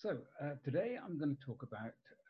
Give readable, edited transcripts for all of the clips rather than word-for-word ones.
Today I'm going to talk about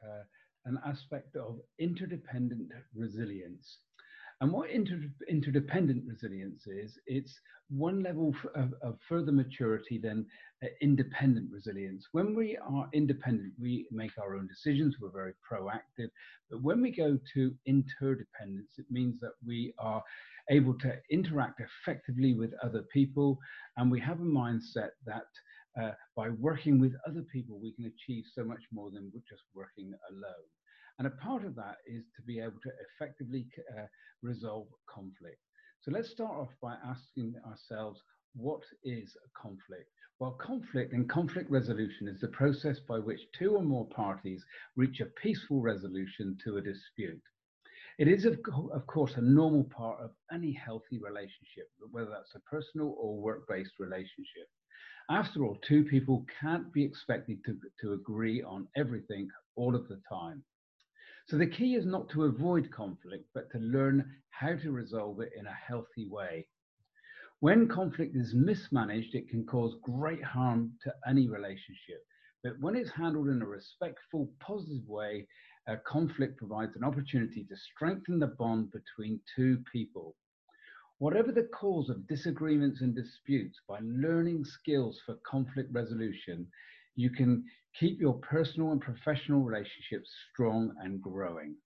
an aspect of interdependent resilience. And what interdependent resilience is, it's one level of further maturity than independent resilience. When we are independent, we make our own decisions, we're very proactive. But when we go to interdependence, it means that we are able to interact effectively with other people, and we have a mindset that by working with other people, we can achieve so much more than just working alone. And a part of that is to be able to effectively resolve conflict. So let's start off by asking ourselves, what is a conflict? Well, conflict and conflict resolution is the process by which two or more parties reach a peaceful resolution to a dispute. It is, of course, a normal part of any healthy relationship, whether that's a personal or work-based relationship. After all, two people can't be expected to agree on everything all of the time. So the key is not to avoid conflict, but to learn how to resolve it in a healthy way. When conflict is mismanaged, it can cause great harm to any relationship. But when it's handled in a respectful, positive way, conflict provides an opportunity to strengthen the bond between two people. Whatever the cause of disagreements and disputes, by learning skills for conflict resolution, you can keep your personal and professional relationships strong and growing.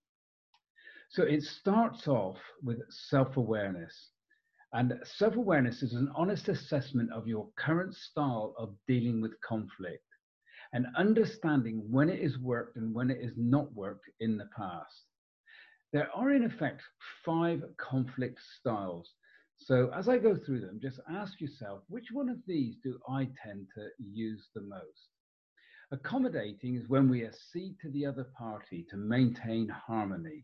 So it starts off with self-awareness. And self-awareness is an honest assessment of your current style of dealing with conflict and understanding when it is worked and when it is not worked in the past. There are, in effect, 5 conflict styles. So as I go through them, just ask yourself, which one of these do I tend to use the most? Accommodating is when we accede to the other party to maintain harmony.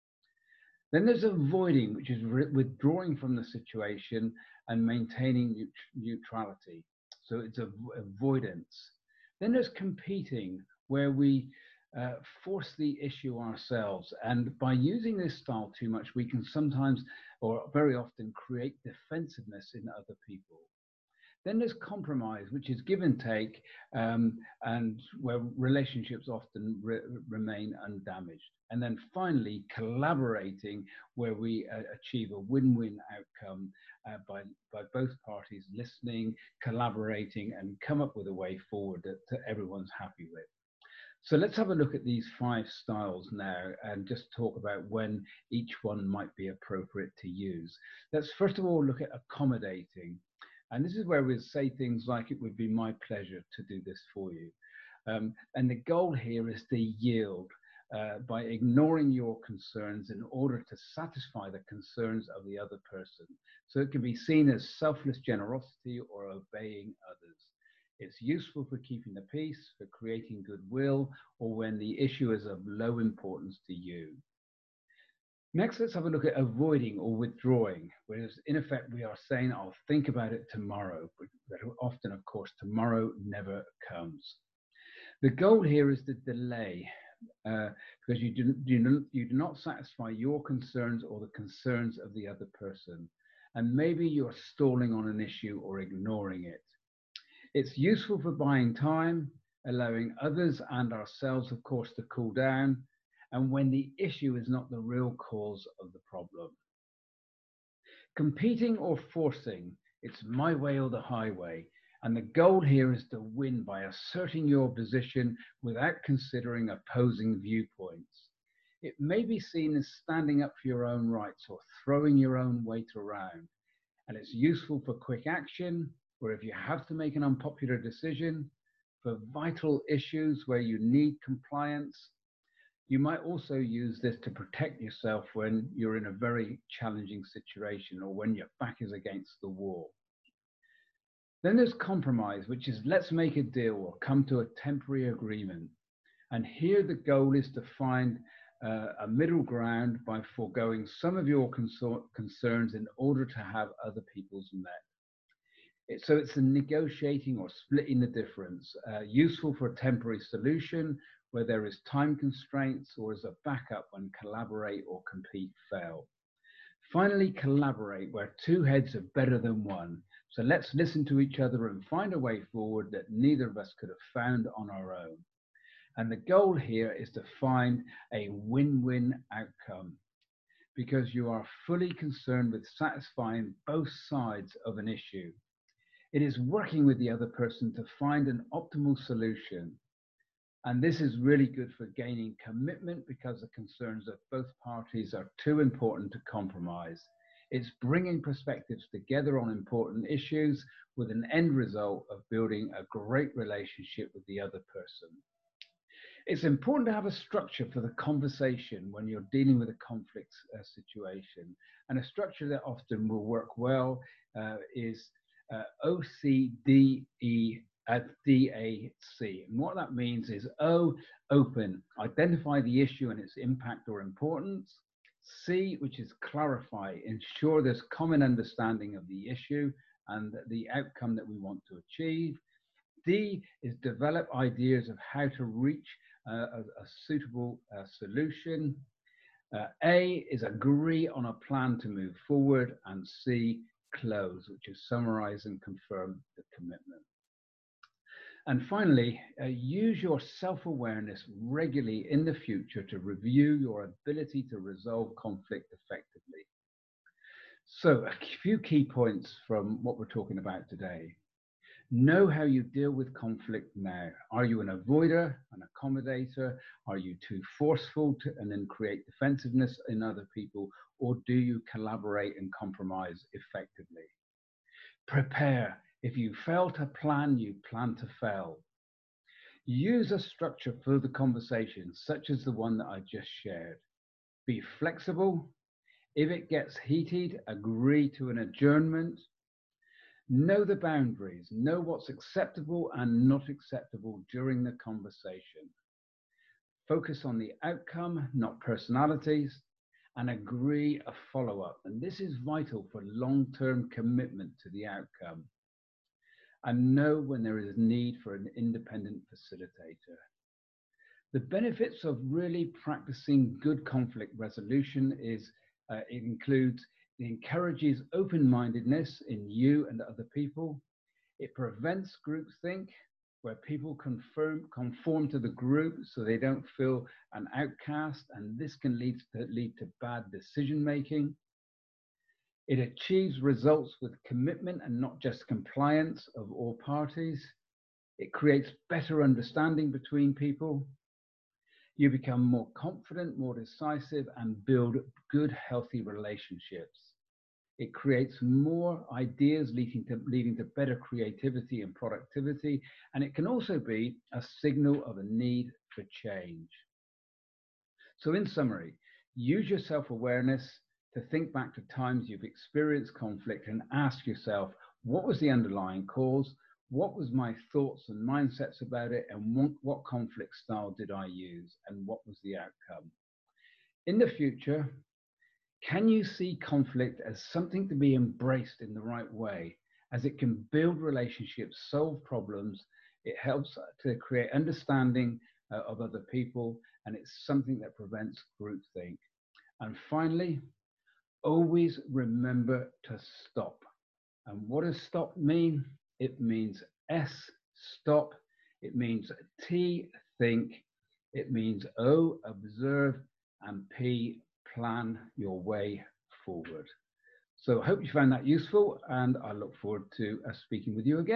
Then there's avoiding, which is withdrawing from the situation and maintaining neutrality. So it's avoidance. Then there's competing, where we force the issue ourselves. And by using this style too much, we can sometimes, or very often, create defensiveness in other people. Then there's compromise, which is give and take, and where relationships often remain undamaged. And then finally, collaborating, where we achieve a win-win outcome by both parties listening, collaborating, and come up with a way forward that everyone's happy with. So let's have a look at these 5 styles now and just talk about when each one might be appropriate to use. Let's first of all look at accommodating. And this is where we say things like, it would be my pleasure to do this for you. And the goal here is to yield by ignoring your concerns in order to satisfy the concerns of the other person. So it can be seen as selfless generosity or obeying others. It's useful for keeping the peace, for creating goodwill, or when the issue is of low importance to you. Next, let's have a look at avoiding or withdrawing, whereas in effect we are saying, I'll think about it tomorrow, but often, of course, tomorrow never comes. The goal here is to delay, because you do not satisfy your concerns or the concerns of the other person. And maybe you're stalling on an issue or ignoring it. It's useful for buying time, allowing others and ourselves, of course, to cool down, and when the issue is not the real cause of the problem. Competing or forcing, it's my way or the highway, and the goal here is to win by asserting your position without considering opposing viewpoints. It may be seen as standing up for your own rights or throwing your own weight around, and it's useful for quick action, or if you have to make an unpopular decision, for vital issues where you need compliance. You might also use this to protect yourself when you're in a very challenging situation or when your back is against the wall. Then there's compromise, which is let's make a deal or come to a temporary agreement. And here the goal is to find a middle ground by foregoing some of your concerns in order to have other people's met. So it's the negotiating or splitting the difference, useful for a temporary solution where there is time constraints, or as a backup when collaborate or compete fail. Finally, collaborate, where 2 heads are better than 1. So let's listen to each other and find a way forward that neither of us could have found on our own. And the goal here is to find a win-win outcome, because you are fully concerned with satisfying both sides of an issue. It is working with the other person to find an optimal solution. And this is really good for gaining commitment, because the concerns of both parties are too important to compromise. It's bringing perspectives together on important issues with an end result of building a great relationship with the other person. It's important to have a structure for the conversation when you're dealing with a conflict situation. And a structure that often will work well is OCDE at DAC. And what that means is O, open, identify the issue and its impact or importance. C, which is clarify, ensure there's common understanding of the issue and the outcome that we want to achieve. D is develop ideas of how to reach a suitable solution. A is agree on a plan to move forward, and C, close, which is summarize and confirm the commitment. And finally, use your self-awareness regularly in the future to review your ability to resolve conflict effectively. So a few key points from what we're talking about today. Know how you deal with conflict now. Are you an avoider, an accommodator? Are you too forceful and then create defensiveness in other people? Or do you collaborate and compromise effectively? Prepare. If you fail to plan, you plan to fail. Use a structure for the conversation, such as the one that I just shared. Be flexible. If it gets heated, agree to an adjournment. Know the boundaries, know what's acceptable and not acceptable during the conversation. Focus on the outcome, not personalities, and agree a follow-up. And this is vital for long-term commitment to the outcome. And know when there is need for an independent facilitator. The benefits of really practicing good conflict resolution is it includes it encourages open-mindedness in you and other people. It prevents groupthink, where people conform to the group so they don't feel an outcast, and this can lead to bad decision-making. It achieves results with commitment and not just compliance of all parties. It creates better understanding between people. You become more confident, more decisive, and build good, healthy relationships. It creates more ideas, leading to better creativity and productivity. And it can also be a signal of a need for change. So in summary, use your self-awareness to think back to times you've experienced conflict and ask yourself, what was the underlying cause? What was my thoughts and mindsets about it? And what conflict style did I use? And what was the outcome? In the future, can you see conflict as something to be embraced in the right way, as it can build relationships, solve problems, it helps to create understanding of other people, and it's something that prevents groupthink. And finally, always remember to stop. And what does stop mean? It means S, stop. It means T, think. It means O, observe. And P, plan your way forward. So I hope you found that useful, and I look forward to speaking with you again.